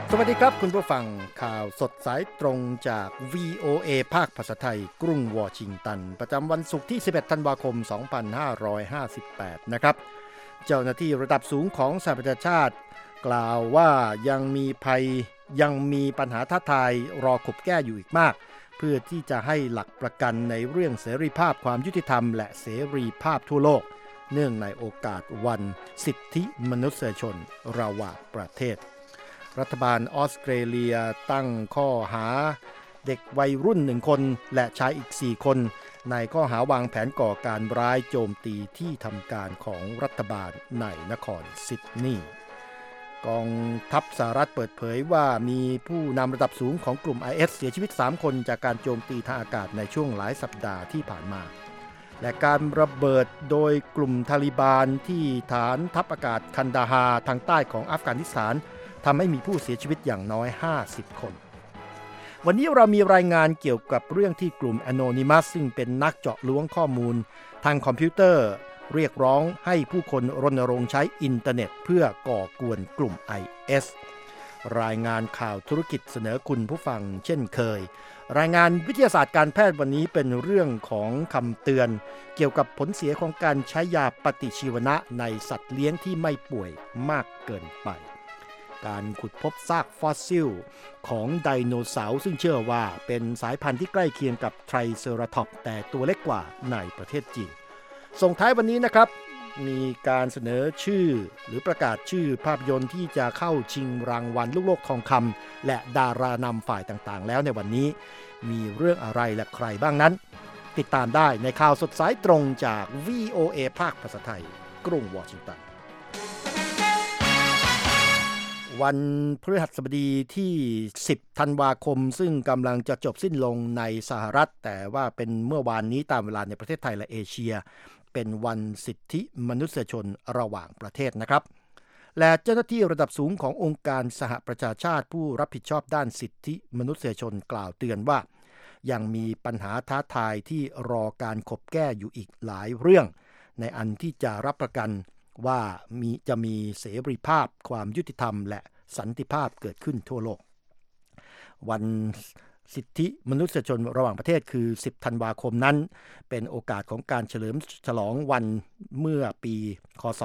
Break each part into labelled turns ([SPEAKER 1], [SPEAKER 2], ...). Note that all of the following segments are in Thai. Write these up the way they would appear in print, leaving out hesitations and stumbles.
[SPEAKER 1] สวัสดีครับคุณผู้ฟังข่าวสดสายตรงจาก VOA ภาคภาษาไทยกรุงวอชิงตันประจำวันศุกร์ที่11ธันวาคม2558นะครับเจ้าหน้าที่ระดับสูงของสหประชาชาติกล่าวว่ายังมีปัญหาท้าทายรอขบแก้อยู่อีกมากเพื่อที่จะให้หลักประกันในเรื่องเสรีภาพความยุติธรรมและเสรีภาพทั่วโลกเนื่องในโอกาสวันสิทธิมนุษยชนระหว่างประเทศรัฐบาลออสเตรเลียตั้งข้อหาเด็กวัยรุ่น1คนและชายอีก4คนในข้อหาวางแผนก่อการร้ายโจมตีที่ทำการของรัฐบาลในนครซิดนีย์กองทัพสหรัฐเปิดเผยว่ามีผู้นำระดับสูงของกลุ่ม IS เสียชีวิต3คนจากการโจมตีทางอากาศในช่วงหลายสัปดาห์ที่ผ่านมาและการระเบิดโดยกลุ่มทาลิบานที่ฐานทัพอากาศคันดาฮาทางใต้ของอัฟกานิสถานทำให้มีผู้เสียชีวิตอย่างน้อย50คนวันนี้เรามีรายงานเกี่ยวกับเรื่องที่กลุ่ม Anonymous ซึ่งเป็นนักเจาะล้วงข้อมูลทางคอมพิวเตอร์เรียกร้องให้ผู้คนรณรงค์ใช้อินเทอร์เน็ตเพื่อก่อกวนกลุ่ม IS รายงานข่าวธุรกิจเสนอคุณผู้ฟังเช่นเคยรายงานวิทยาศาสตร์การแพทย์วันนี้เป็นเรื่องของคำเตือนเกี่ยวกับผลเสียของการใช้ยาปฏิชีวนะในสัตว์เลี้ยงที่ไม่ป่วยมากเกินไปการขุดพบซากฟอสซิลของไดโนเสาร์ซึ่งเชื่อว่าเป็นสายพันธุ์ที่ใกล้เคียงกับไทรเซอราทอปส์แต่ตัวเล็กกว่าในประเทศจีนส่งท้ายวันนี้นะครับมีการเสนอชื่อหรือประกาศชื่อภาพยนตร์ที่จะเข้าชิงรางวัลลูกโลกทองคำและดารานำฝ่ายต่างๆแล้วในวันนี้มีเรื่องอะไรและใครบ้างนั้นติดตามได้ในข่าวสดสายตรงจาก VOA ภาคภาษาไทยกรุงวอชิงตันวันพฤหัสบดีที่10ธันวาคมซึ่งกำลังจะจบสิ้นลงในสหรัฐแต่ว่าเป็นเมื่อวานนี้ตามเวลาในประเทศไทยและเอเชียเป็นวันสิทธิมนุษยชนระหว่างประเทศนะครับและเจ้าหน้าที่ระดับสูงขององค์การสหประชาชาติผู้รับผิดชอบด้านสิทธิมนุษยชนกล่าวเตือนว่ายังมีปัญหาท้าทายที่รอการขบแก้อยู่อีกหลายเรื่องในอันที่จะรับประกันว่าจะมีเสรีภาพความยุติธรรมและสันติภาพเกิดขึ้นทั่วโลกวันสิทธิมนุษยชนระหว่างประเทศคือ10ธันวาคมนั้นเป็นโอกาสของการเฉลิมฉลองวันเมื่อปีคศ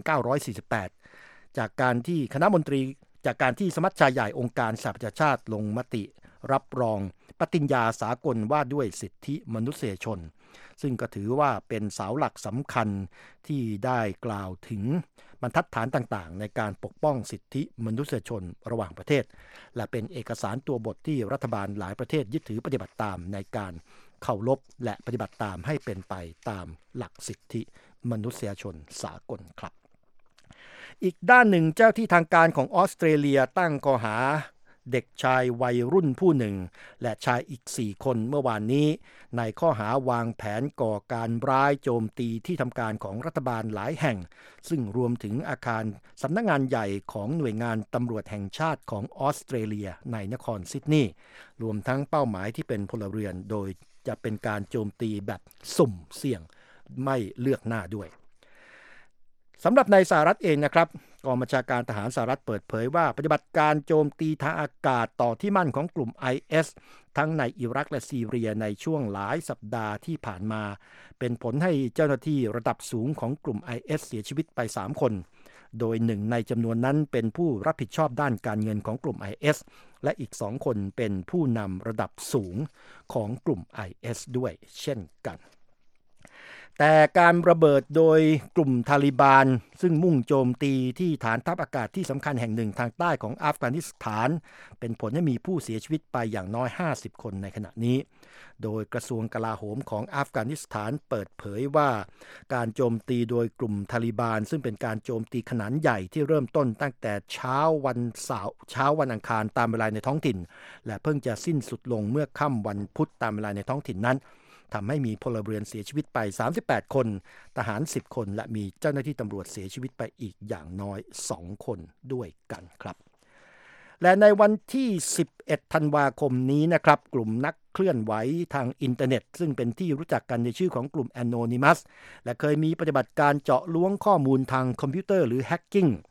[SPEAKER 1] 1948จากการที่คณะมนตรีจากการที่สมัชชาใหญ่องค์การสหประชาชาติลงมติรับรองปฏิญญาสากลว่าด้วยสิทธิมนุษยชนซึ่งก็ถือว่าเป็นเสาหลักสำคัญที่ได้กล่าวถึงบรรทัดฐานต่างๆในการปกป้องสิทธิมนุษยชนระหว่างประเทศและเป็นเอกสารตัวบทที่รัฐบาลหลายประเทศยึดถือปฏิบัติตามในการเคารพและปฏิบัติตามให้เป็นไปตามหลักสิทธิมนุษยชนสากลครับอีกด้านหนึ่งเจ้าที่ทางการของออสเตรเลียตั้งข้อหาเด็กชายวัยรุ่นผู้หนึ่งและชายอีก4คนเมื่อวานนี้ในข้อหาวางแผนก่อการร้ายโจมตีที่ทำการของรัฐบาลหลายแห่งซึ่งรวมถึงอาคารสำนักงานใหญ่ของหน่วยงานตำรวจแห่งชาติของออสเตรเลียในนครซิดนีย์รวมทั้งเป้าหมายที่เป็นพลเรือนโดยจะเป็นการโจมตีแบบสุ่มเสี่ยงไม่เลือกหน้าด้วยสำหรับในสหรัฐเองนะครับกองบัญชาการทหารสหรัฐเปิดเผยว่าปฏิบัติการโจมตีทางอากาศต่อที่มั่นของกลุ่ม IS ทั้งในอิรักและซีเรียในช่วงหลายสัปดาห์ที่ผ่านมาเป็นผลให้เจ้าหน้าที่ระดับสูงของกลุ่ม IS เสียชีวิตไป3คนโดยหนึ่งในจำนวนนั้นเป็นผู้รับผิดชอบด้านการเงินของกลุ่ม IS และอีก2คนเป็นผู้นำระดับสูงของกลุ่ม IS ด้วยเช่นกันแต่การระเบิดโดยกลุ่มทาลิบานซึ่งมุ่งโจมตีที่ฐานทัพอากาศที่สำคัญแห่งหนึ่งทางใต้ของอัฟกานิสถานเป็นผลให้มีผู้เสียชีวิตไปอย่างน้อย50คนในขณะนี้โดยกระทรวงกลาโหมของอัฟกานิสถานเปิดเผยว่าการโจมตีโดยกลุ่มทาลิบานซึ่งเป็นการโจมตีขนาดใหญ่ที่เริ่มต้นตั้งแต่เช้าวันอังคารตามเวลาในท้องถิ่นและเพิ่งจะสิ้นสุดลงเมื่อค่ำวันพุธตามเวลาในท้องถิ่นนั้นทำให้มีพลเรือนเสียชีวิตไป38คนทหาร10คนและมีเจ้าหน้าที่ตำรวจเสียชีวิตไปอีกอย่างน้อย2คนด้วยกันครับและในวันที่11ธันวาคมนี้นะครับกลุ่มนักเคลื่อนไหวทางอินเทอร์เน็ตซึ่งเป็นที่รู้จักกันในชื่อของกลุ่ม Anonymous และเคยมีปฏิบัติการเจาะล้วงข้อมูลทางคอมพิวเตอร์หรือ Hacking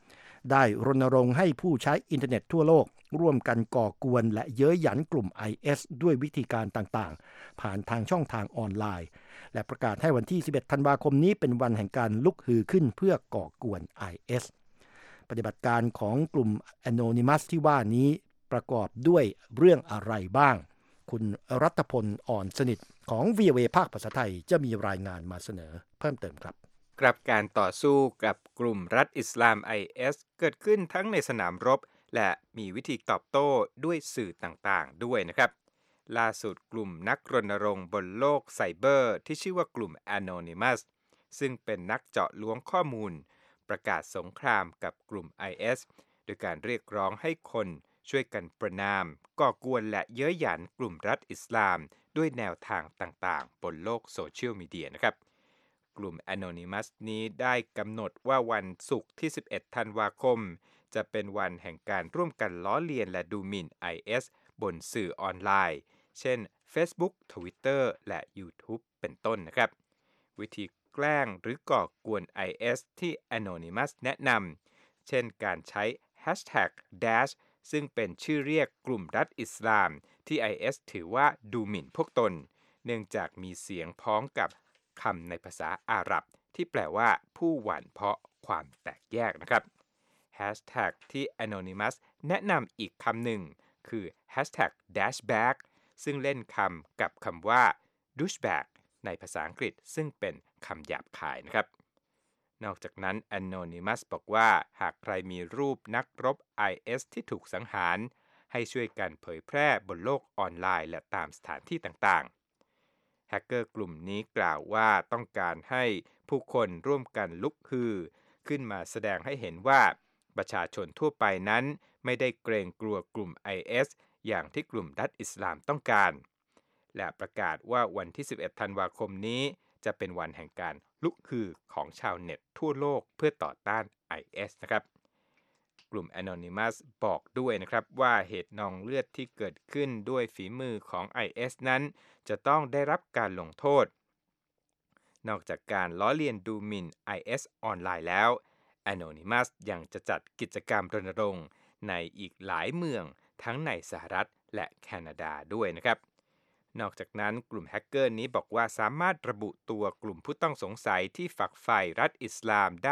[SPEAKER 1] ได้รณรงค์ให้ผู้ใช้อินเทอร์เน็ตทั่วโลกร่วมกันก่อกวนและเย้ยหยันกลุ่ม IS ด้วยวิธีการต่างๆผ่านทางช่องทางออนไลน์และประกาศให้วันที่11ธันวาคมนี้เป็นวันแห่งการลุกฮือขึ้นเพื่อก่อกวน IS ปฏิบัติการของกลุ่ม Anonymous ที่ว่านี้ประกอบด้วยเรื่องอะไรบ้างคุณรัตพลอ่อนสนิทของ VOA ภาคภาษาไทยจะมีรายงานมาเสนอเพิ่มเติมครับ
[SPEAKER 2] กับการต่อสู้กับกลุ่มรัฐอิสลาม IS เกิดขึ้นทั้งในสนามรบและมีวิธีตอบโต้ด้วยสื่อต่างๆด้วยนะครับล่าสุดกลุ่มนักรณรงค์บนโลกไซเบอร์ที่ชื่อว่ากลุ่ม Anonymous ซึ่งเป็นนักเจาะล้วงข้อมูลประกาศสงครามกับกลุ่ม IS โดยการเรียกร้องให้คนช่วยกันประณามก่อกวนและเย้ยหยันกลุ่มรัฐอิสลามด้วยแนวทางต่างๆบนโลกโซเชียลมีเดียนะครับกลุ่ม Anonymous นี้ได้กำหนดว่าวันศุกร์ที่11ธันวาคมจะเป็นวันแห่งการร่วมกันล้อเลียนและดูหมิ่น IS บนสื่อออนไลน์เช่น Facebook Twitter และ YouTube เป็นต้นนะครับวิธีแกล้งหรือก่อกวน IS ที่ Anonymous แนะนำเช่นการใช้ Hashtag Daesh ซึ่งเป็นชื่อเรียกกลุ่มรัฐอิสลามที่ IS ถือว่าดูหมิ่นพวกตนเนื่องจากมีเสียงพ้องกับคำในภาษาอาหรับที่แปลว่าผู้หวั่นเพราะความแตกแยกนะครับ Hashtag ที่ Anonymous แนะนำอีกคำหนึ่งคือ Hashtag Dashbag ซึ่งเล่นคำกับคำว่า douchebag ในภาษาอังกฤษซึ่งเป็นคำหยาบคายนะครับนอกจากนั้น Anonymous บอกว่าหากใครมีรูปนักรบ IS ที่ถูกสังหารให้ช่วยกันเผยแพร่บนโลกออนไลน์และตามสถานที่ต่างๆแฮกเกอร์กลุ่มนี้กล่าวว่าต้องการให้ผู้คนร่วมกันลุกฮือขึ้นมาแสดงให้เห็นว่าประชาชนทั่วไปนั้นไม่ได้เกรงกลัวกลุ่ม IS อย่างที่กลุ่มรัฐอิสลามต้องการและประกาศว่าวันที่11ธันวาคมนี้จะเป็นวันแห่งการลุกฮือของชาวเน็ตทั่วโลกเพื่อต่อต้าน IS นะครับกลุ่ม Anonymous บอกด้วยนะครับว่าเหตุนองเลือดที่เกิดขึ้นด้วยฝีมือของ IS นั้นจะต้องได้รับการลงโทษนอกจากการล้อเลียนดูหมิ่น IS ออนไลน์แล้ว Anonymous ยังจะจัดกิจกรรมรณรงค์ในอีกหลายเมืองทั้งในสหรัฐและแคนาดาด้วยนะครับนอกจากนั้นกลุ่มแฮกเกอร์นี้บอกว่าสามารถระบุตัวกลุ่มผู้ต้องสงสัยที่ฝักใฝ่รัฐอิสลามได้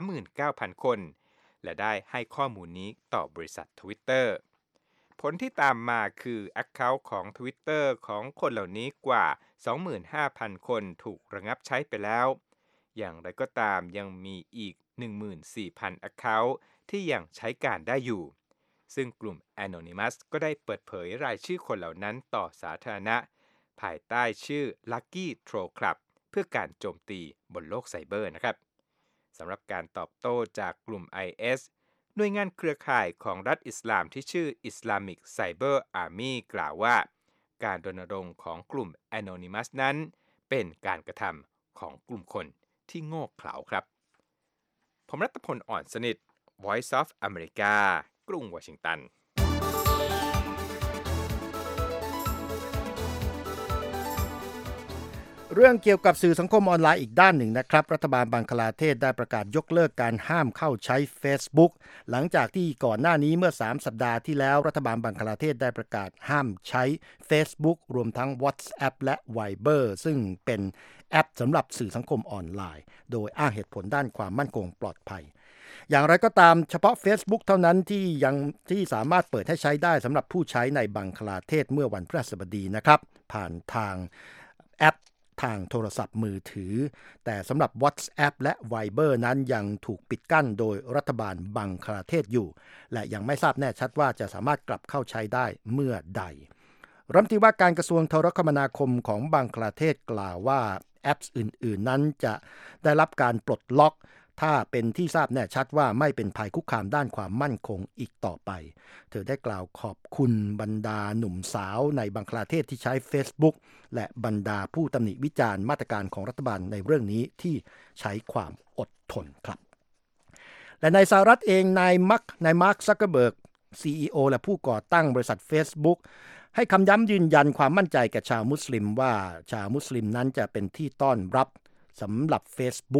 [SPEAKER 2] 39,000 คนและได้ให้ข้อมูลนี้ต่อบริษัท Twitter ผลที่ตามมาคือ Account ของ Twitter ของคนเหล่านี้กว่า 25,000 คนถูกระงับใช้ไปแล้วอย่างไรก็ตามยังมีอีก 14,000 Account ที่ยังใช้การได้อยู่ซึ่งกลุ่ม Anonymous ก็ได้เปิดเผยรายชื่อคนเหล่านั้นต่อสาธารณะภายใต้ชื่อ Lucky Troll Club เพื่อการโจมตีบนโลกไซเบอร์นะครับสำหรับการตอบโต้จากกลุ่ม IS หน่วยงานเครือข่ายของรัฐอิสลามที่ชื่อ Islamic Cyber Army กล่าวว่าการรณรงค์ของกลุ่ม Anonymous นั้นเป็นการกระทำของกลุ่มคนที่โง่เขลาครับผมรัตพลอ่อนสนิท Voice of America กรุงวอชิงตัน
[SPEAKER 1] เรื่องเกี่ยวกับสื่อสังคมออนไลน์อีกด้านหนึ่งนะครับรัฐบาลบังคลาเทศได้ประกาศยกเลิกการห้ามเข้าใช้ Facebook หลังจากที่ก่อนหน้านี้เมื่อ3สัปดาห์ที่แล้วรัฐบาลบังคลาเทศได้ประกาศห้ามใช้ Facebook รวมทั้ง WhatsApp และ Viber ซึ่งเป็นแอปสำหรับสื่อสังคมออนไลน์โดยอ้างเหตุผลด้านความมั่นคงปลอดภัยอย่างไรก็ตามเฉพาะ Facebook เท่านั้นที่สามารถเปิดให้ใช้ได้สำหรับผู้ใช้ในบังคลาเทศเมื่อวันพฤหัสบดีนะครับผ่านทางแอปทางโทรศัพท์มือถือแต่สำหรับ WhatsApp และ Viber นั้นยังถูกปิดกั้นโดยรัฐบาลบังคลาเทศอยู่และยังไม่ทราบแน่ชัดว่าจะสามารถกลับเข้าใช้ได้เมื่อใดรัฐมนตรีว่าการกระทรวงโทรคมนาคมของบังคลาเทศกล่าวว่าแอปอื่นๆนั้นจะได้รับการปลดล็อกถ้าเป็นที่ทราบแน่ชัดว่าไม่เป็นภัยคุกคามด้านความมั่นคงอีกต่อไปเธอได้กล่าวขอบคุณบรรดาหนุ่มสาวในบังคลาเทศที่ใช้ Facebook และบรรดาผู้ตำหนิวิจารณ์มาตรการของรัฐบาลในเรื่องนี้ที่ใช้ความอดทนครับและในสหรัฐเองนายมาร์ค ซักเคอร์เบิร์ก CEO และผู้ก่อตั้งบริษัท Facebook ให้คำย้ำยืนยันความมั่นใจแก่ชาวมุสลิมว่าชาวมุสลิมนั้นจะเป็นที่ต้อนรับสำหรับ Facebook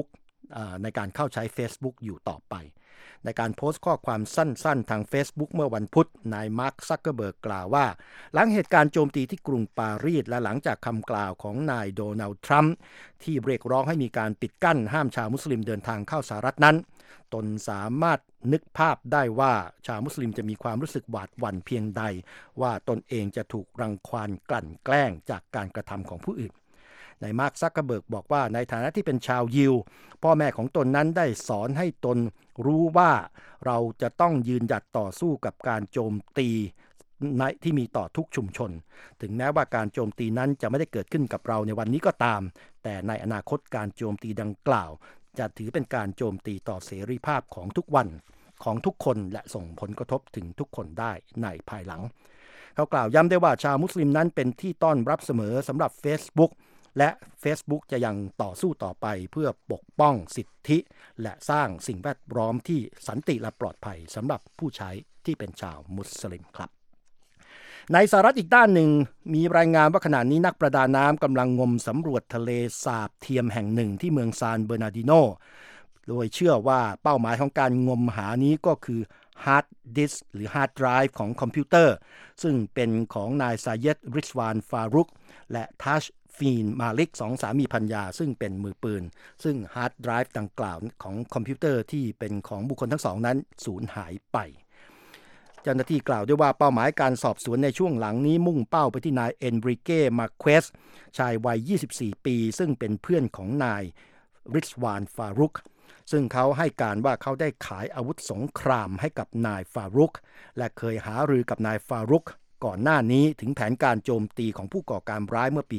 [SPEAKER 1] ในการเข้าใช้ Facebook อยู่ต่อไปในการโพสต์ข้อความสั้นๆทาง Facebook เมื่อวันพุธนายมาร์ค ซักเคอร์เบิร์กกล่าวว่าหลังเหตุการณ์โจมตีที่กรุงปารีสและหลังจากคำกล่าวของนายโดนัลด์ทรัมป์ที่เรียกร้องให้มีการปิดกั้นห้ามชาวมุสลิมเดินทางเข้าสหรัฐนั้นตนสามารถนึกภาพได้ว่าชาวมุสลิมจะมีความรู้สึกหวาดหวั่นเพียงใดว่าตนเองจะถูกรังควานกลั่นแกล้งจากการกระทำของผู้อื่นนายมาร์ค ซักเคอร์เบิร์กบอกว่าในฐานะที่เป็นชาวยิวพ่อแม่ของตนนั้นได้สอนให้ตนรู้ว่าเราจะต้องยืนหยัดต่อสู้กับการโจมตีที่มีต่อทุกชุมชนถึงแม้ว่าการโจมตีนั้นจะไม่ได้เกิดขึ้นกับเราในวันนี้ก็ตามแต่ในอนาคตการโจมตีดังกล่าวจะถือเป็นการโจมตีต่อเสรีภาพของทุกวันของทุกคนและส่งผลกระทบถึงทุกคนได้ในภายหลังเขากล่าวย้ำได้ว่าชาวมุสลิมนั้นเป็นที่ต้อนรับเสมอสำหรับ Facebookและ Facebook จะยังต่อสู้ต่อไปเพื่อปกป้องสิทธิและสร้างสิ่งแวดล้อมที่สันติและปลอดภัยสำหรับผู้ใช้ที่เป็นชาวมุสลิมครับในสหรัฐอีกด้านหนึ่งมีรายงานว่าขณะนี้นักประดาน้ำกำลังงมสำรวจทะเลสาบเทียมแห่งหนึ่งที่เมืองซานเบอร์นาร์ดิโนโดยเชื่อว่าเป้าหมายของการงมหานี้ก็คือฮาร์ดดิสก์หรือฮาร์ดไดรฟ์ของคอมพิวเตอร์ซึ่งเป็นของนายซาเยด ริซวาน ฟารุกและทัชฟีน มาลิกสองสามีภรรยาซึ่งเป็นมือปืนซึ่งฮาร์ดไดรฟ์ดังกล่าวของคอมพิวเตอร์ที่เป็นของบุคคลทั้งสองนั้นสูญหายไปเจ้าหน้าที่กล่าวด้วยว่าเป้าหมายการสอบสวนในช่วงหลังนี้มุ่งเป้าไปที่นายเอนริเก้ มาร์เควสชายวัย24ปีซึ่งเป็นเพื่อนของนายริซวาน ฟารุกซึ่งเขาให้การว่าเขาได้ขายอาวุธสงครามให้กับนายฟารุกและเคยหารือกับนายฟารุกก่อนหน้านี้ถึงแผนการโจมตีของผู้ก่อการร้ายเมื่อปี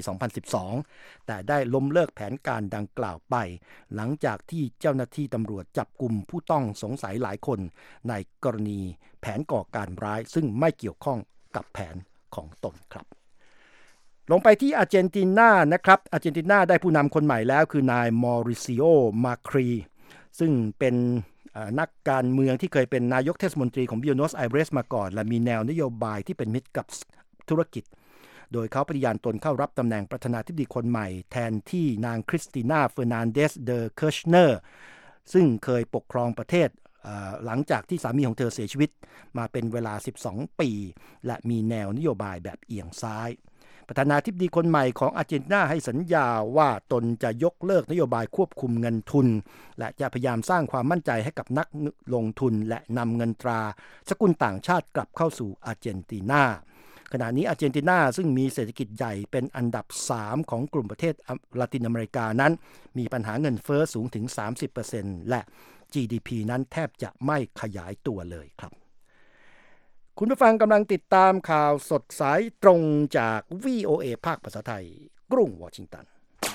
[SPEAKER 1] 2012 แต่ได้ล้มเลิกแผนการดังกล่าวไปหลังจากที่เจ้าหน้าที่ตำรวจจับกุมผู้ต้องสงสัยหลายคนในกรณีแผนก่อการร้ายซึ่งไม่เกี่ยวข้องกับแผนของตนครับลงไปที่อาร์เจนตินานะครับอาร์เจนตินาได้ผู้นำคนใหม่แล้วคือนายมอริซิโอ มาครีซึ่งเป็นนักการเมืองที่เคยเป็นนายกเทศมนตรีของบิโอนสไอเรสมาก่อนและมีแนวนโยบายที่เป็นมิตรกับธุรกิจโดยเขาปฏิญาณตนเข้ารับตำแหน่งประธานาธิบดีคนใหม่แทนที่นางคริสติน่า เฟอร์นันเดส เดอเคิร์ชเนอร์ซึ่งเคยปกครองประเทศหลังจากที่สามีของเธอเสียชีวิตมาเป็นเวลา12ปีและมีแนวนโยบายแบบเอียงซ้ายประธานาธิบดีคนใหม่ของอาร์เจนตินาให้สัญญาว่าตนจะยกเลิกนโยบายควบคุมเงินทุนและจะพยายามสร้างความมั่นใจให้กับนักลงทุนและนำเงินตราสกุลต่างชาติกลับเข้าสู่อาร์เจนตินาขณะนี้อาร์เจนตินาซึ่งมีเศรษฐกิจใหญ่เป็นอันดับ3ของกลุ่มประเทศละตินอเมริกานั้นมีปัญหาเงินเฟ้อสูงถึง 30% และ GDP นั้นแทบจะไม่ขยายตัวเลยครับคุณผู้ฟังกำลังติดตามข่าวสดสายตรงจาก VOA ภาคภาษาไทยกรุงวอชิงตัน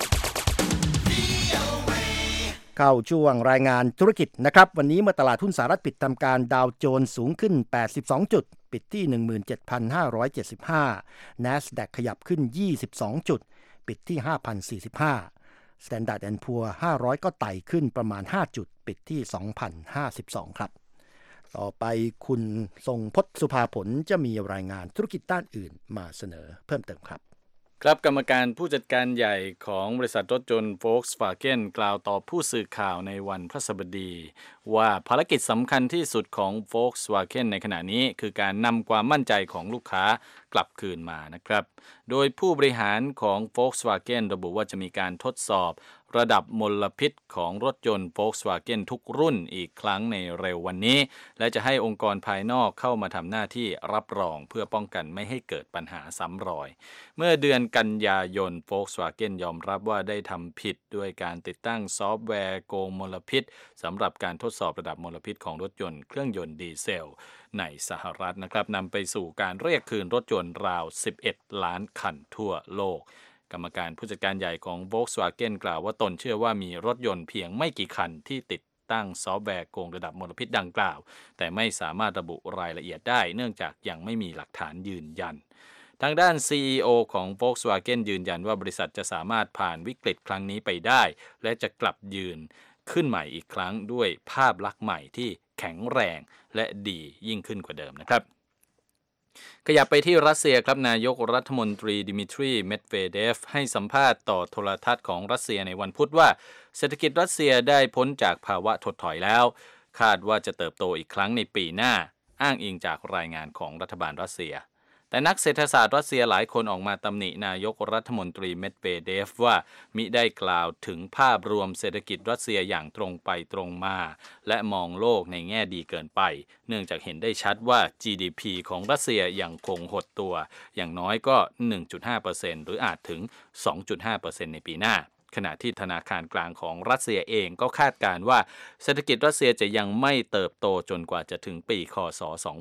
[SPEAKER 1] เข้าช่วงรายงานธุรกิจนะครับวันนี้เมื่อตลาดหุ้นสหรัฐปิดทำการดาวโจนส์สูงขึ้น82จุดปิดที่ 17,575 NASDAQ ขยับขึ้น22จุดปิดที่ 5,045 Standard & Poor's 500ก็ไต่ขึ้นประมาณ5จุดปิดที่ 2,052 ครับต่อไปคุณทรงพจน์สุภาผลจะมีรายงานธุรกิจด้านอื่นมาเสนอเพิ่มเติมครับ
[SPEAKER 3] ครับกรรมการผู้จัดการใหญ่ของบริษัทรถยนต์ Volkswagen กล่าวต่อผู้สื่อข่าวในวันพฤหัสบดีว่าภารกิจสำคัญที่สุดของ Volkswagen ในขณะนี้คือการนำความมั่นใจของลูกค้ากลับคืนมานะครับโดยผู้บริหารของ Volkswagen ระบุว่าจะมีการทดสอบระดับมลพิษของรถยนต์ Volkswagen ทุกรุ่นอีกครั้งในเร็ววันนี้และจะให้องค์กรภายนอกเข้ามาทำหน้าที่รับรองเพื่อป้องกันไม่ให้เกิดปัญหาซ้ำรอยเมื่อเดือนกันยายน Volkswagen ยอมรับว่าได้ทำผิดด้วยการติดตั้งซอฟต์แวร์โกงมลพิษสำหรับการทดสอบระดับมลพิษของรถยนต์เครื่องยนต์ดีเซลในสหรัฐนะครับนำไปสู่การเรียกคืนรถยนต์ราว11ล้านคันทั่วโลกกรรมการผู้จัดการใหญ่ของ Volkswagen กล่าวว่าตนเชื่อว่ามีรถยนต์เพียงไม่กี่คันที่ติดตั้งซอฟต์แวร์โกงระดับมลพิษดังกล่าวแต่ไม่สามารถระบุรายละเอียดได้เนื่องจากยังไม่มีหลักฐานยืนยันทางด้าน CEO ของ Volkswagen ยืนยันว่าบริษัทจะสามารถผ่านวิกฤตครั้งนี้ไปได้และจะกลับยืนขึ้นใหม่อีกครั้งด้วยภาพลักษณ์ใหม่ที่แข็งแรงและดียิ่งขึ้นกว่าเดิมนะครับขยับไปที่รัสเซียครับนายกรัฐมนตรีดิมิทรีเมดเวเดฟให้สัมภาษณ์ต่อโทรทัศน์ของรัสเซียในวันพุธว่าเศรษฐกิจรัสเซียได้พ้นจากภาวะถดถอยแล้วคาดว่าจะเติบโตอีกครั้งในปีหน้าอ้างอิงจากรายงานของรัฐบาลรัสเซียแต่นักเศรษฐศาสตร์รัสเซียหลายคนออกมาตำหนินายกรัฐมนตรีเมดเวเดฟว่ามิได้กล่าวถึงภาพรวมเศรษฐกิจรัสเซียอย่างตรงไปตรงมาและมองโลกในแง่ดีเกินไปเนื่องจากเห็นได้ชัดว่า GDP ของรัสเซียยังคงหดตัวอย่างน้อยก็ 1.5% หรืออาจถึง 2.5% ในปีหน้าขณะที่ธนาคารกลางของรัสเซียเองก็คาดการณ์ว่าเศรษฐกิจรัสเซียจะยังไม่เติบโตจนกว่าจะถึงปีค.ศ.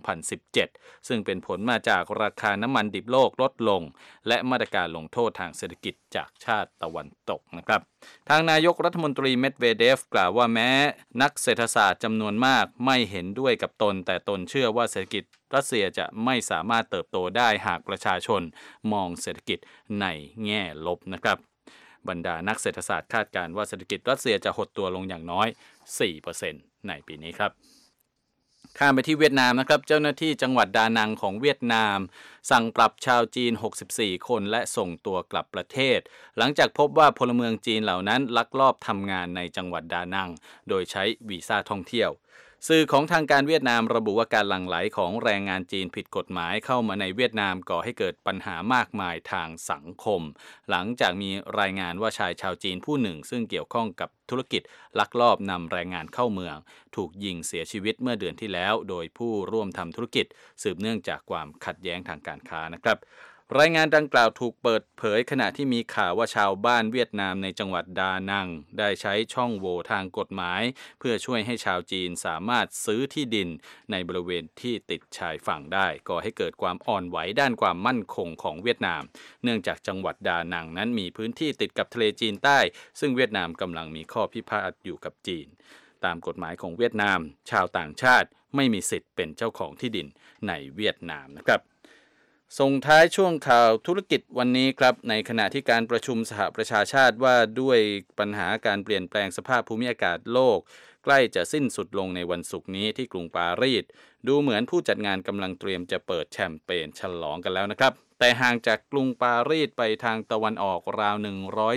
[SPEAKER 3] 2017 ซึ่งเป็นผลมาจากราคาน้ำมันดิบโลกลดลงและมาตรการลงโทษทางเศรษฐกิจจากชาติตะวันตกนะครับทางนายกรัฐมนตรีเมดเวเดฟกล่าวว่าแม้นักเศรษฐศาสตร์จำนวนมากไม่เห็นด้วยกับตนแต่ตนเชื่อว่าเศรษฐกิจรัสเซียจะไม่สามารถเติบโตได้หากประชาชนมองเศรษฐกิจในแง่ลบนะครับบรรดานักเศรษฐศาสตร์คาดการณ์ว่าเศรษฐกิจรัสเซียจะหดตัวลงอย่างน้อย 4% ในปีนี้ครับข้ามไปที่เวียดนามนะครับเจ้าหน้าที่จังหวัดดานังของเวียดนามสั่งปรับชาวจีน64คนและส่งตัวกลับประเทศหลังจากพบว่าพลเมืองจีนเหล่านั้นลักลอบทำงานในจังหวัดดานังโดยใช้วีซ่าท่องเที่ยวสื่อของทางการเวียดนามระบุว่าการหลั่งไหลของแรงงานจีนผิดกฎหมายเข้ามาในเวียดนามก่อให้เกิดปัญหามากมายทางสังคมหลังจากมีรายงานว่าชายชาวจีนผู้หนึ่งซึ่งเกี่ยวข้องกับธุรกิจลักลอบนำแรงงานเข้าเมืองถูกยิงเสียชีวิตเมื่อเดือนที่แล้วโดยผู้ร่วมทำธุรกิจสืบเนื่องจากความขัดแย้งทางการค้านะครับรายงานดังกล่าวถูกเปิดเผยขณะที่มีข่าวว่าชาวบ้านเวียดนามในจังหวัดดานังได้ใช้ช่องโหว่ทางกฎหมายเพื่อช่วยให้ชาวจีนสามารถซื้อที่ดินในบริเวณที่ติดชายฝั่งได้ก่อให้เกิดความอ่อนไหวด้านความมั่นคงของเวียดนามเนื่องจากจังหวัดดานังนั้นมีพื้นที่ติดกับทะเลจีนใต้ซึ่งเวียดนามกำลังมีข้อพิพาทอยู่กับจีนตามกฎหมายของเวียดนามชาวต่างชาติไม่มีสิทธิ์เป็นเจ้าของที่ดินในเวียดนามนะครับส่งท้ายช่วงข่าวธุรกิจวันนี้ครับในขณะที่การประชุมสหประชาชาติว่าด้วยปัญหาการเปลี่ยนแปลงสภาพภูมิอากาศโลกใกล้จะสิ้นสุดลงในวันศุกร์นี้ที่กรุงปารีสดูเหมือนผู้จัดงานกำลังเตรียมจะเปิดแชมเปญฉลองกันแล้วนะครับแต่ห่างจากกรุงปารีสไปทางตะวันออกราว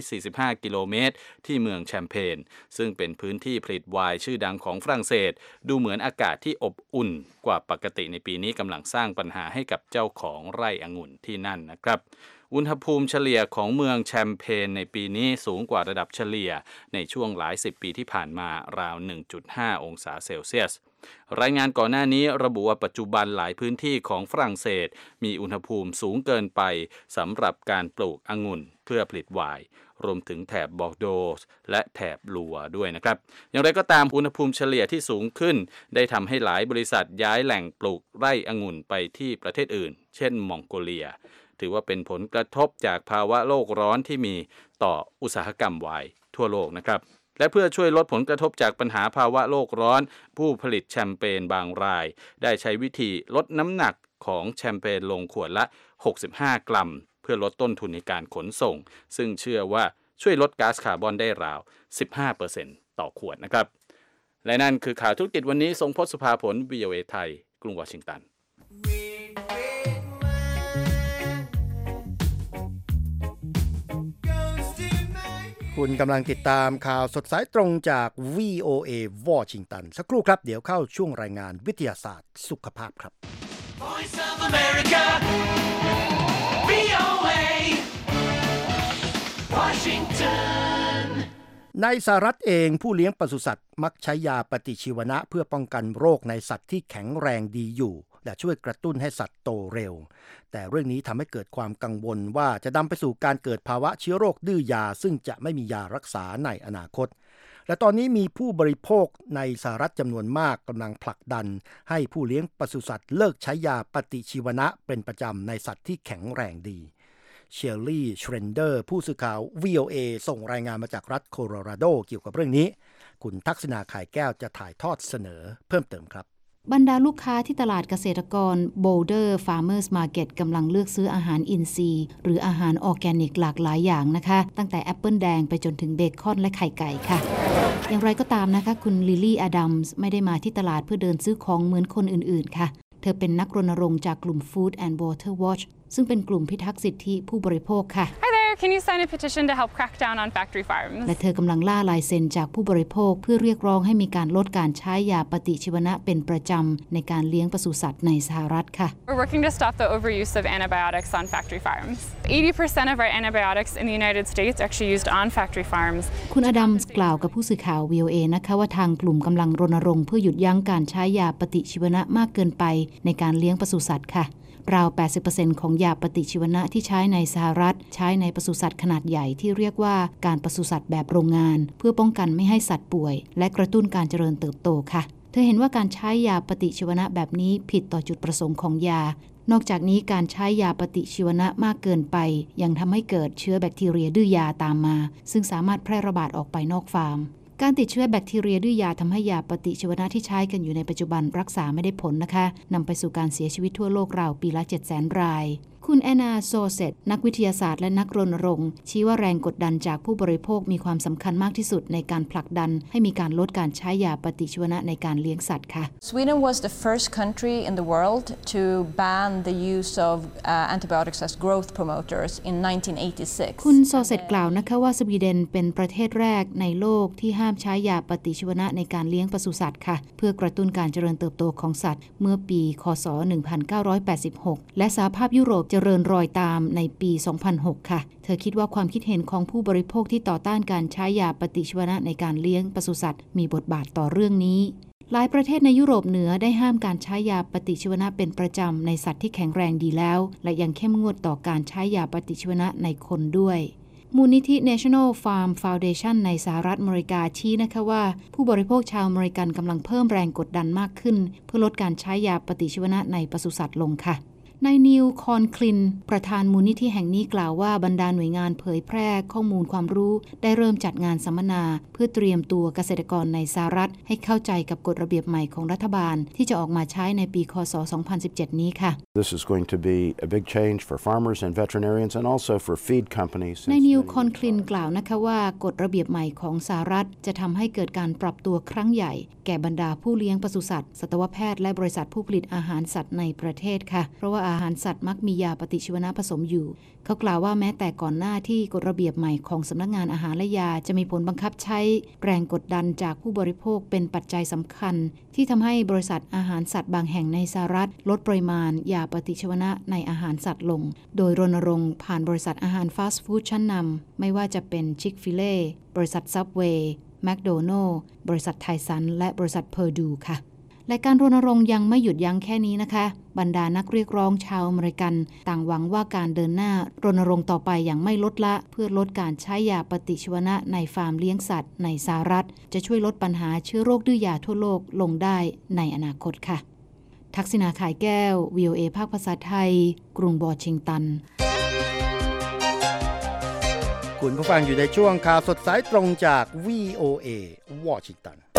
[SPEAKER 3] 145กิโลเมตรที่เมืองแชมเปญซึ่งเป็นพื้นที่ผลิตไวน์ชื่อดังของฝรั่งเศสดูเหมือนอากาศที่อบอุ่นกว่าปกติในปีนี้กำลังสร้างปัญหาให้กับเจ้าของไร่องุ่นที่นั่นนะครับอุณหภูมิเฉลี่ยของเมืองแชมเปญในปีนี้สูงกว่าระดับเฉลี่ยในช่วงหลายสิบปีที่ผ่านมาราว 1.5 องศาเซลเซียสรายงานก่อนหน้านี้ระบุว่าปัจจุบันหลายพื้นที่ของฝรั่งเศสมีอุณหภูมิสูงเกินไปสำหรับการปลูกองุ่นเพื่อผลิตไวน์รวมถึงแถบบอร์โดและแถบลัวด้วยนะครับอย่างไรก็ตามอุณหภูมิเฉลี่ยที่สูงขึ้นได้ทำให้หลายบริษัทย้ายแหล่งปลูกไร่องุ่นไปที่ประเทศอื่นเช่นมองโกเลียถือว่าเป็นผลกระทบจากภาวะโลกร้อนที่มีต่ออุตสาหกรรมไวน์ทั่วโลกนะครับและเพื่อช่วยลดผลกระทบจากปัญหาภาวะโลกร้อนผู้ผลิตแชมเปญบางรายได้ใช้วิธีลดน้ำหนักของแชมเปญลงขวดละ65กรัมเพื่อลดต้นทุนในการขนส่งซึ่งเชื่อว่าช่วยลดก๊าซคาร์บอนได้ราว 15% ต่อขวดนะครับและนั่นคือข่าวธุรกิจวันนี้ทรงพจน์สุภาผล VOA ไทยกรุงวอชิงตัน
[SPEAKER 1] คุณกำลังติดตามข่าวสดสายตรงจาก VOA วอชิงตันสักครู่ครับเดี๋ยวเข้าช่วงรายงานวิทยาศาสตร์สุขภาพครับ Voice of America VOA Washington ในสหรัฐเองผู้เลี้ยงปศุสัตว์มักใช้ยาปฏิชีวนะเพื่อป้องกันโรคในสัตว์ที่แข็งแรงดีอยู่และช่วยกระตุ้นให้สัตว์โตเร็วแต่เรื่องนี้ทำให้เกิดความกังวลว่าจะนำไปสู่การเกิดภาวะเชื้อโรคดื้อยาซึ่งจะไม่มียารักษาในอนาคตและตอนนี้มีผู้บริโภคในสหรัฐจำนวนมากกำลังผลักดันให้ผู้เลี้ยงปศุสัตว์เลิกใช้ยาปฏิชีวนะเป็นประจำในสัตว์ที่แข็งแรงดีเชลลี่ชเรนเดอร์ผู้สื่อข่าว VOA ส่งรายงานมาจากรัฐโคโลราโดเกี่ยวกับเรื่องนี้คุณทักษณา ข่ายแก้วจะถ่ายทอดเสนอเพิ่มเติมครับ
[SPEAKER 4] บรรดาลูกค้าที่ตลาดเกษตรกร Boulder Farmers Market กำลังเลือกซื้ออาหารอินทรีย์หรืออาหารออร์แกนิกหลากหลายอย่างนะคะตั้งแต่แอปเปิลแดงไปจนถึงเบคอนและไข่ไก่ค่ะอย่างไรก็ตามนะคะคุณลิลลี่อดัมส์ไม่ได้มาที่ตลาดเพื่อเดินซื้อของเหมือนคนอื่นๆค่ะเธธอเป็นนักรณรงค์จากกลุ่ม Food and Water Watch ซึ่งเป็นกลุ่มพิทักษ์สิทธิผู้บริโภคค่ะ
[SPEAKER 5] Hi there, can you sign a petition to help crack down on factory farms?
[SPEAKER 4] และเธอกำลังล่าลายเซ็นจากผู้บริโภคเพื่อเรียกร้องให้มีการลดการใช้ยาปฏิชีวนะเป็นประจำในการเลี้ยงปศุสัตว์ในสหรัฐค่ะ
[SPEAKER 5] We're working to stop the overuse of antibiotics on factory farms. 80% of our antibiotics in the United States are actually used on factory farms.
[SPEAKER 4] คุณอดัมส์กล่าวกับผู้สื่อข่าว VOA นะคะว่าทางกลุ่มกำลังรณรงค์เพื่อหยุดยั้งการใช้ยาปฏิชีวนะมากเกินไปในการเลี้ยงปศุสัตว์ค่ะราว 80% ของยาปฏิชีวนะที่ใช้ในสหรัฐใช้ในปศุสัตว์ขนาดใหญ่ที่เรียกว่าการปศุสัตว์แบบโรงงานเพื่อป้องกันไม่ให้สัตว์ป่วยและกระตุ้นการเจริญเติบโตค่ะเธอเห็นว่าการใช้ยาปฏิชีวนะแบบนี้ผิดต่อจุดประสงค์ของยานอกจากนี้การใช้ยาปฏิชีวนะมากเกินไปยังทำให้เกิดเชื้อแบคทีเรียดื้อยาตามมาซึ่งสามารถแพร่ระบาดออกไปนอกฟาร์มการติดเชื้อแบคทีเรียดื้อยาทำให้ยาปฏิชีวนะที่ใช้กันอยู่ในปัจจุบันรักษาไม่ได้ผลนะคะนำไปสู่การเสียชีวิตทั่วโลกราวปีละ 700,000 รายคุณแอนนาโซเซตนักวิทยาศาสตร์และนักรณรงค์ชี้ว่าแรงกดดันจากผู้บริโภคมีความสำคัญมากที่สุดในการผลักดันให้มีการลดการใช้ยาปฏิชีวนะในการเลี้ยงสัตว์ค่ะ
[SPEAKER 6] Sweden was the first country in the world to ban the use of antibiotics as growth promoters in 1986.
[SPEAKER 4] คุณโซเซตกล่าวนะคะว่าสวีเดนเป็นประเทศแรกในโลกที่ห้ามใช้ยาปฏิชีวนะในการเลี้ยงปศุสัตว์ค่ะเพื่อกระตุ้นการเจริญเติบโตของสัตว์เมื่อปีคศ1986และสหภาพยุโรปเจริญรอยตามในปี 2006 ค่ะเธอคิดว่าความคิดเห็นของผู้บริโภคที่ต่อต้านการใช้ยาปฏิชีวนะในการเลี้ยงปศุสัตว์มีบทบาทต่อเรื่องนี้หลายประเทศในยุโรปเหนือได้ห้ามการใช้ยาปฏิชีวนะเป็นประจำในสัตว์ที่แข็งแรงดีแล้วและยังเข้มงวดต่อการใช้ยาปฏิชีวนะในคนด้วยมูลนิธิ National Farm Foundation ในสหรัฐอเมริกาชี้นะคะว่าผู้บริโภคชาวอเมริกันกำลังเพิ่มแรงกดดันมากขึ้นเพื่อลดการใช้ยาปฏิชีวนะในปศุสัตว์ลงค่ะนายนิวคอนคลินประธานมูลนิธิแห่งนี้กล่าวว่าบรรดาหน่วยงานเผยแพร่ข้อมูลความรู้ได้เริ่มจัดงานสัมมนาเพื่อเตรียมตัวเกษตรกรในสหรัฐให้เข้าใจกับกฎระเบียบใหม่ของรัฐบาลที่จะออกมาใช้ในปีคศ 2017 นี้ค่ะ
[SPEAKER 7] This is going to be a big change for farmers and veterinarians and also for feed companies.
[SPEAKER 4] นายนิวคอนคลินกล่าวนะคะว่ากฎระเบียบใหม่ของสหรัฐจะทำให้เกิดการปรับตัวครั้งใหญ่แก่บรรดาผู้เลี้ยงปศุสัตว์สัตวแพทย์และบริษัทผู้ผลิตอาหารสัตว์ในประเทศค่ะเพราะว่าอาหารสัตว์มักมียาปฏิชีวนะผสมอยู่เขากล่าวว่าแม้แต่ก่อนหน้าที่กฎระเบียบใหม่ของสำนักงานอาหารและยาจะมีผลบังคับใช้แรงกดดันจากผู้บริโภคเป็นปัจจัยสำคัญที่ทำให้บริษัทอาหารสัตว์บางแห่งในสหรัฐลดปริมาณยาปฏิชีวนะในอาหารสัตว์ลงโดยรณรงค์ผ่านบริษัทอาหารฟาสต์ฟู้ดชั้นนำไม่ว่าจะเป็นชิคฟิเล่บริษัทซับเวย์แมคโดนัลด์บริษัทไทสันและบริษัทเพอร์ดูค่ะและการรณรงค์ยังไม่หยุดยั้งแค่นี้นะคะบรรดานักเรียกร้องชาวอเมริกันต่างหวังว่าการเดินหน้ารณรงค์ต่อไปอย่างไม่ลดละเพื่อลดการใช้ยาปฏิชีวนะในฟาร์มเลี้ยงสัตว์ในสหรัฐจะช่วยลดปัญหาเชื้อโรคดื้อยาทั่วโลกลงได้ในอนาคตค่ะทักษิณา ข่ายแก้ว VOA ภาคภาษาไทยกรุงวอชิงตัน
[SPEAKER 1] คุณผู้ฟังอยู่ในช่วงข่าวสดสายตรงจาก VOA วอชิงตัน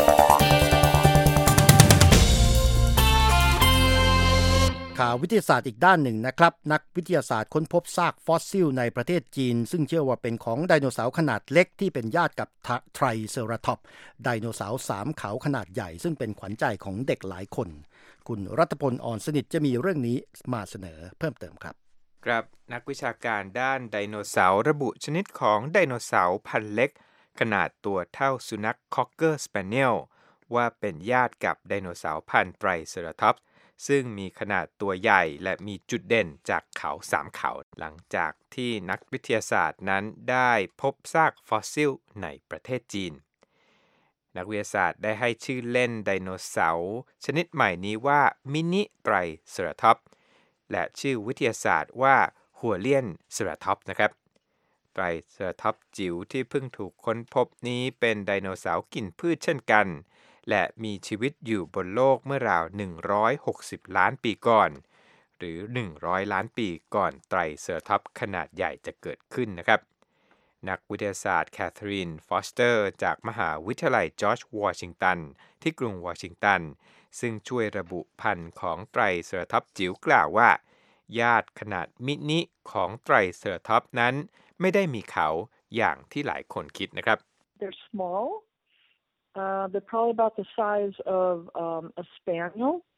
[SPEAKER 1] ข่าววิทยาศาสตร์อีกด้านหนึ่งนะครับนักวิทยาศาสตร์ค้นพบซากฟอสซิลในประเทศจีนซึ่งเชื่อว่าเป็นของไดโนเสาร์ขนาดเล็กที่เป็นญาติกับไทรเซอราทอปส์ไดโนเสาร์3เขาขนาดใหญ่ซึ่งเป็นขวัญใจของเด็กหลายคนคุณรัตพล อ่อนสนิทจะมีเรื่องนี้มาเสนอเพิ่มเติมครับ
[SPEAKER 2] ครับนักวิชาการด้านไดโนเสาร์ระบุชนิดของไดโนเสาร์พันธุ์เล็กขนาดตัวเท่าสุนัขคอกเกอร์สเปเนียลว่าเป็นญาติกับไดโนเสาร์พันธุ์ไตรเซอราทอปส์ซึ่งมีขนาดตัวใหญ่และมีจุดเด่นจากเขา3เขาหลังจากที่นักวิทยาศาสตร์นั้นได้พบซากฟอสซิลในประเทศจีนนักวิทยาศาสตร์ได้ให้ชื่อเล่นไดโนเสาร์ชนิดใหม่นี้ว่ามินิไตรเซอราทอปส์และชื่อวิทยาศาสตร์ว่าหัวเลี่ยนเซอราทอปส์นะครับไตรเซอราทอปส์จิ๋วที่เพิ่งถูกค้นพบนี้เป็นไดโนเสาร์กินพืชเช่นกันและมีชีวิตอยู่บนโลกเมื่อราว160ล้านปีก่อนหรือ100ล้านปีก่อนไตรเซอราทอปส์ขนาดใหญ่จะเกิดขึ้นนะครับนักวิทยาศาสตร์แคทเธอรีนฟอสเตอร์จากมหาวิทยาลัยจอร์จวอชิงตันที่กรุงวอชิงตันซึ่งช่วยระบุพันธุ์ของไตรเซอราทอปส์จิ๋วกล่าวว่าญาติขนาดมินิของไตรเซอราทอปส์นั้นไม่ได้มีเขาอย่างที่หลายคนคิดนะครับ
[SPEAKER 8] They're small.They're probably about the size of a spaniel,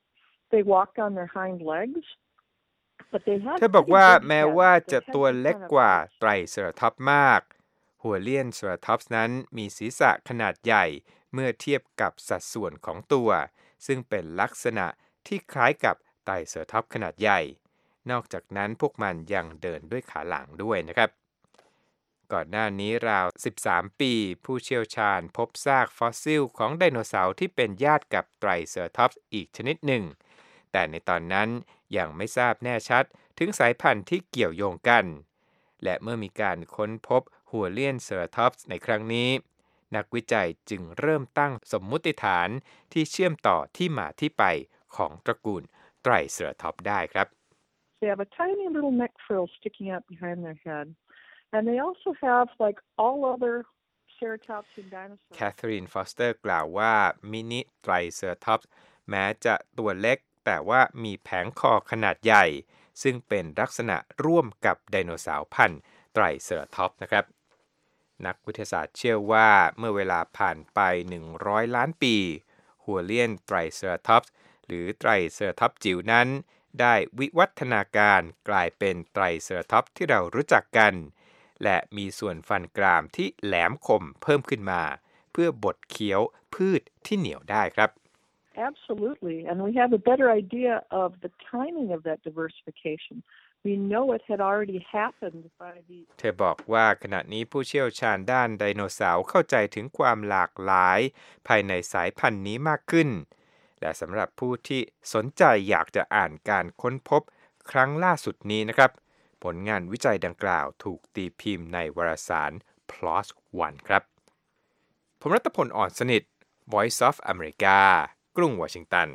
[SPEAKER 8] they walked on their hind legs
[SPEAKER 2] เธอบอกว่าแม้ว่าจะตัวเล็กกว่าไตรเซราทอปส์มากหัวเลียนเซราทอปส์นั้นมีศีรษะขนาดใหญ่เมื่อเทียบกับสัดส่วนของตัวซึ่งเป็นลักษณะที่คล้ายกับไตรเซราทอปส์ขนาดใหญ่นอกจากนั้นพวกมันยังเดินด้วยขาหลังด้วยนะครับก่อนหน้านี้ราว13ปีผู้เชี่ยวชาญพบซากฟอสซิลของไดโนเสาร์ที่เป็นญาติกับไตรเซราทอปส์อีกชนิดหนึ่งแต่ในตอนนั้นยังไม่ทราบแน่ชัดถึงสายพันธุ์ที่เกี่ยวโยงกันและเมื่อมีการค้นพบหัวเลียนเซราทอปส์ในครั้งนี้นักวิจัยจึงเริ่มตั้งสมมุติฐานที่เชื่อมต่อที่มาที่ไปของตระกูลไตรเซราทอปส์ได้ครับ
[SPEAKER 8] They have a tiny little neck frill sticking out behind their head and they also have like all other ceratopsian dinosaurs
[SPEAKER 2] แคทเธอรีนฟอสเตอร์กล่าวว่ามินิไตรเซราทอปส์แม้จะตัวเล็กแต่ว่ามีแผงคอขนาดใหญ่ซึ่งเป็นลักษณะร่วมกับไดโนเสาร์พันธุ์ไตรเซราทอปส์นะครับนักวิทยาศาสตร์เชื่อว่าเมื่อเวลาผ่านไป100ล้านปีหัวเลียนไตรเซราทอปส์หรือไตรเซราทอปส์จิ๋วนั้นได้วิวัฒนาการกลายเป็นไตรเซราทอปส์ที่เรารู้จักกันและมีส่วนฟันกรามที่แหลมคมเพิ่มขึ้นมาเพื่อบดเคี้ยวพืชที่เหนียวได้ครับ
[SPEAKER 8] Absolutely, and we have a better idea of the timing of that diversification. We know it had already happened by the
[SPEAKER 2] เธอบอกว่าขณะนี้ผู้เชี่ยวชาญด้านไดโนเสาร์เข้าใจถึงความหลากหลายภายในสายพันธุ์นี้มากขึ้นและสำหรับผู้ที่สนใจอยากจะอ่านการค้นพบครั้งล่าสุดนี้นะครับผลงานวิจัยดังกล่าวถูกตีพิมพ์ในวารสาร PLOS ONE ครับผมรัตพล อ่อนสนิท Voice of Americaกรุงวอชิงตัน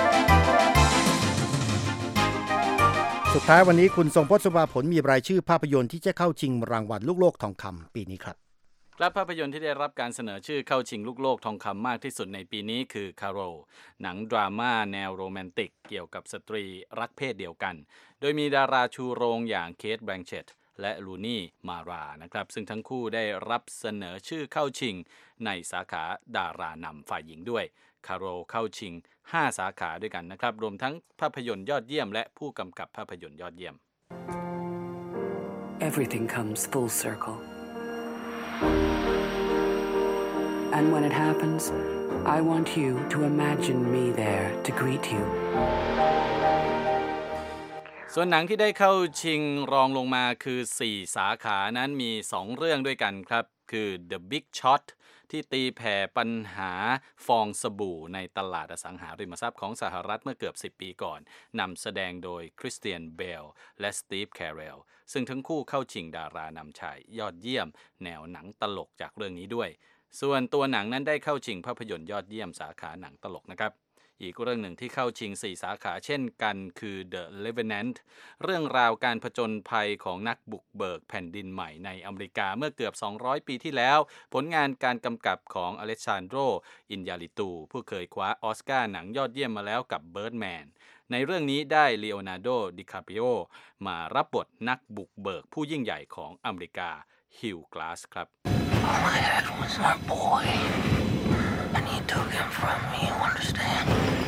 [SPEAKER 1] สุดท้ายวันนี้คุณทรงพจน์ สุภาผลมีรายชื่อภาพยนตร์ที่จะเข้าชิงรางวัลลูกโลกทองคำปีนี้ครับ
[SPEAKER 3] และภาพยนตร์ที่ได้รับการเสนอชื่อเข้าชิงลูกโลกทองคำมากที่สุดในปีนี้คือ Carol หนังดราม่าแนวโรแมนติกเกี่ยวกับสตรีรักเพศเดียวกันโดยมีดาราชูโรงอย่างเคท แบลงเชตต์และลูนี่ มารานะครับซึ่งทั้งคู่ได้รับเสนอชื่อเข้าชิงในสาขาดารานำฝ่ายหญิงด้วยCarol เข้าชิง5สาขาด้วยกันนะครับรวมทั้งภาพยนตร์ยอดเยี่ยมและผู้กำกับภาพยนตร์ยอดเยี่ยม
[SPEAKER 9] Everything comes full circle and when it happens I want you to imagine me there to greet you
[SPEAKER 3] ส่วนหนังที่ได้เข้าชิงรองลงมาคือ4สาขานั้นมี2เรื่องด้วยกันครับคือ The Big Shortที่ตีแผ่ปัญหาฟองสบู่ในตลาดอสังหาริมทรัพย์ของสหรัฐเมื่อเกือบ10ปีก่อนนำแสดงโดยคริสเตียนเบลและสตีฟแคร์เรลซึ่งทั้งคู่เข้าชิงดารานำชายยอดเยี่ยมแนวหนังตลกจากเรื่องนี้ด้วยส่วนตัวหนังนั้นได้เข้าชิงภาพยนตร์ยอดเยี่ยมสาขาหนังตลกนะครับอีกเรื่องหนึ่งที่เข้าชิง4สาขาเช่นกันคือ The Revenant เรื่องราวการผจญภัยของนักบุกเบิกแผ่นดินใหม่ในอเมริกาเมื่อเกือบ200ปีที่แล้วผลงานการกำกับของอเล็กซานโดร อินญาลิตูผู้เคยคว้าออสการ์หนังยอดเยี่ยมมาแล้วกับ Birdman ในเรื่องนี้ได้ลีโอนาร์โด ดิคาปิโอมารับบทนักบุกเบิกผู้ยิ่งใหญ่ของอเมริกาฮิว กลาสครับ
[SPEAKER 10] All I had was my boy and he took him from me, you understand?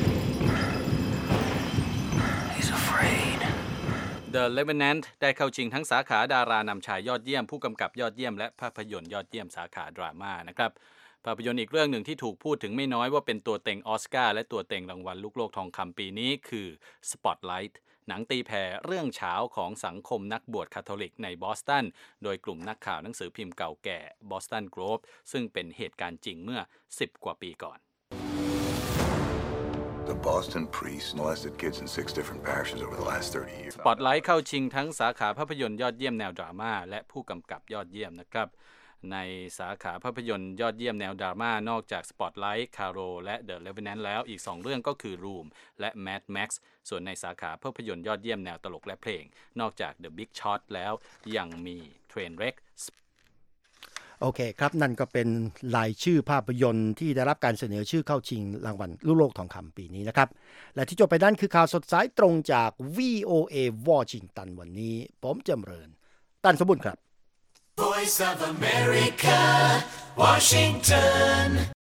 [SPEAKER 10] He's afraid.
[SPEAKER 3] The Revenant ได้เข้าชิงทั้งสาขาดารานำชายยอดเยี่ยมผู้กำกับยอดเยี่ยมและภาพยนตร์ยอดเยี่ยมสาขาดราม่านะครับภาพยนตร์อีกเรื่องหนึ่งที่ถูกพูดถึงไม่น้อยว่าเป็นตัวเต็งออสการ์และตัวเต็งรางวัลลูกโลกทองคำปีนี้คือ Spotlight หนังตีแผ่เรื่องเฉาของสังคมนักบวชคาทอลิกในบอสตันโดยกลุ่มนักข่าวหนังสือพิมพ์เก่าแก่ Boston Globe ซึ่งเป็นเหตุการณ์จริงเมื่อ10กว่าปีก่อน
[SPEAKER 11] The Boston priests molested kids in 6 different parishes over the last 30 years.
[SPEAKER 3] Spotlight เข้าชิงทั้งสาขาภาพยนตร์ยอดเยี่ยมแนวดราม่าและผู้กำกับยอดเยี่ยมนะครับในสาขาภาพยนตร์ยอดเยี่ยมแนวดราม่านอกจาก Spotlight, Carol และ The Revenant แล้วอีก2เรื่องก็คือ Room และ Mad Max ส่วนในสาขาภาพยนตร์ยอดเยี่ยมแนวตลกและเพลงนอกจาก The Big Short แล้วยังมี Trainwreck
[SPEAKER 1] โอเคครับนั่นก็เป็นรายชื่อภาพยนตร์ที่ได้รับการเสนอชื่อเข้าชิงรางวัลลูกโลกทองคำปีนี้นะครับและที่จบไปนั่นคือข่าวสดสายตรงจาก VOA วอชิงตันวันนี้ผมจำเริญตันสมบูรณ์ครับ
[SPEAKER 12] Voice of America, Washington